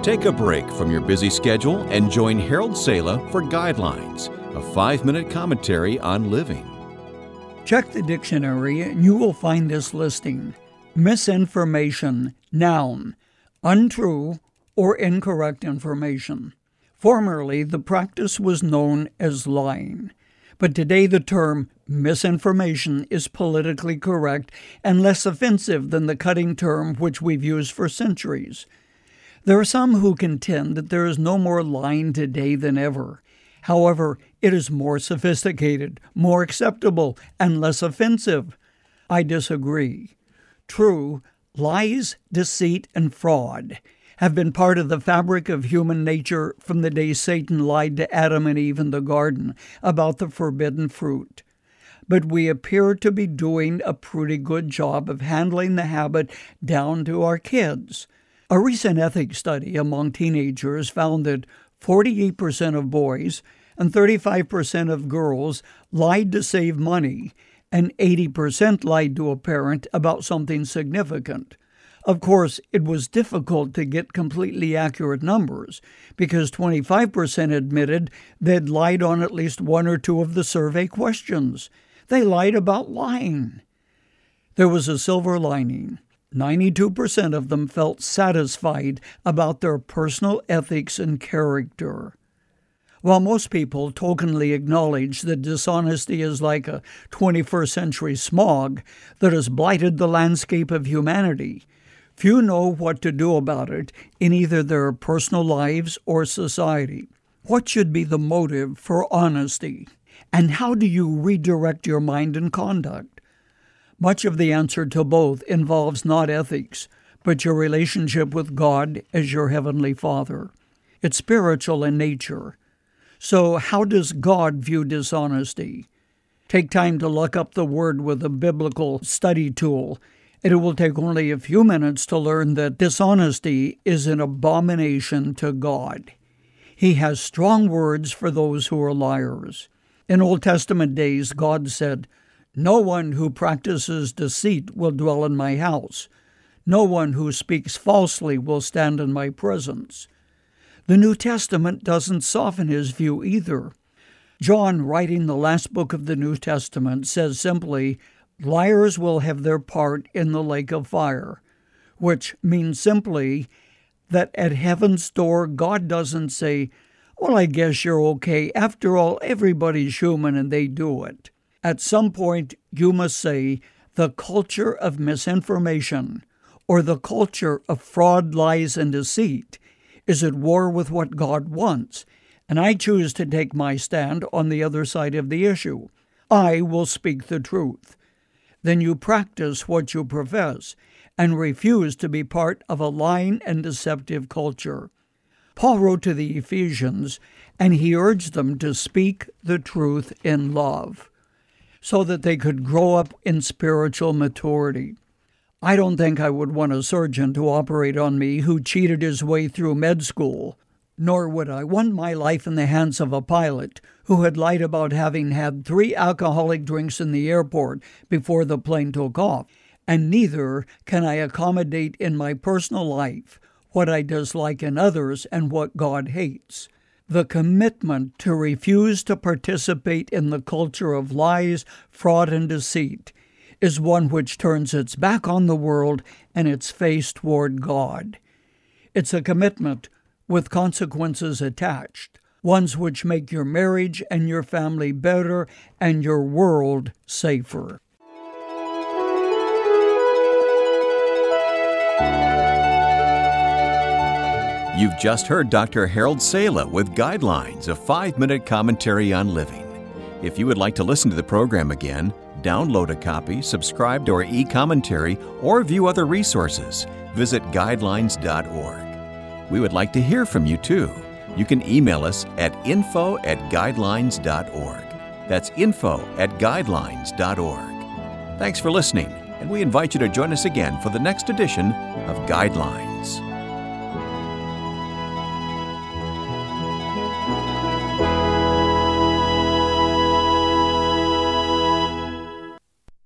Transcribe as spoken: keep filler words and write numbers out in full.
Take a break from your busy schedule and join Harold Sala for Guidelines, a five-minute commentary on living. Check the dictionary and you will find this listing. Misinformation, noun, untrue or incorrect information. Formerly, the practice was known as lying, but today the term misinformation is politically correct and less offensive than the cutting term which we've used for centuries. There are some who contend that there is no more lying today than ever. However, it is more sophisticated, more acceptable, and less offensive. I disagree. True, lies, deceit, and fraud have been part of the fabric of human nature from the day Satan lied to Adam and Eve in the garden about the forbidden fruit. But we appear to be doing a pretty good job of handling the habit down to our kids. A recent ethics study among teenagers found that forty-eight percent of boys and thirty-five percent of girls lied to save money, and eighty percent lied to a parent about something significant. Of course, it was difficult to get completely accurate numbers because twenty-five percent admitted they'd lied on at least one or two of the survey questions. They lied about lying. There was a silver lining. ninety-two percent of them felt satisfied about their personal ethics and character. While most people tokenly acknowledge that dishonesty is like a twenty-first century smog that has blighted the landscape of humanity, few know what to do about it in either their personal lives or society. What should be the motive for honesty? And how do you redirect your mind and conduct? Much of the answer to both involves not ethics, but your relationship with God as your Heavenly Father. It's spiritual in nature. So how does God view dishonesty? Take time to look up the word with a biblical study tool. It will take only a few minutes to learn that dishonesty is an abomination to God. He has strong words for those who are liars. In Old Testament days, God said, "No one who practices deceit will dwell in my house. No one who speaks falsely will stand in my presence." The New Testament doesn't soften his view either. John, writing the last book of the New Testament, says simply, "Liars will have their part in the lake of fire," which means simply that at heaven's door, God doesn't say, "Well, I guess you're okay. After all, everybody's human and they do it." At some point, you must say, the culture of misinformation, or the culture of fraud, lies, and deceit, is at war with what God wants, and I choose to take my stand on the other side of the issue. I will speak the truth. Then you practice what you profess, and refuse to be part of a lying and deceptive culture. Paul wrote to the Ephesians, and he urged them to speak the truth in love, so that they could grow up in spiritual maturity. I don't think I would want a surgeon to operate on me who cheated his way through med school, nor would I want my life in the hands of a pilot who had lied about having had three alcoholic drinks in the airport before the plane took off, and neither can I accommodate in my personal life what I dislike in others and what God hates. The commitment to refuse to participate in the culture of lies, fraud, and deceit is one which turns its back on the world and its face toward God. It's a commitment with consequences attached, ones which make your marriage and your family better and your world safer. You've just heard Doctor Harold Sala with Guidelines, a five-minute commentary on living. If you would like to listen to the program again, download a copy, subscribe to our e-commentary, or view other resources, visit guidelines dot org. We would like to hear from you, too. You can email us at info at guidelines dot org. That's info at guidelines dot org. Thanks for listening, and we invite you to join us again for the next edition of Guidelines.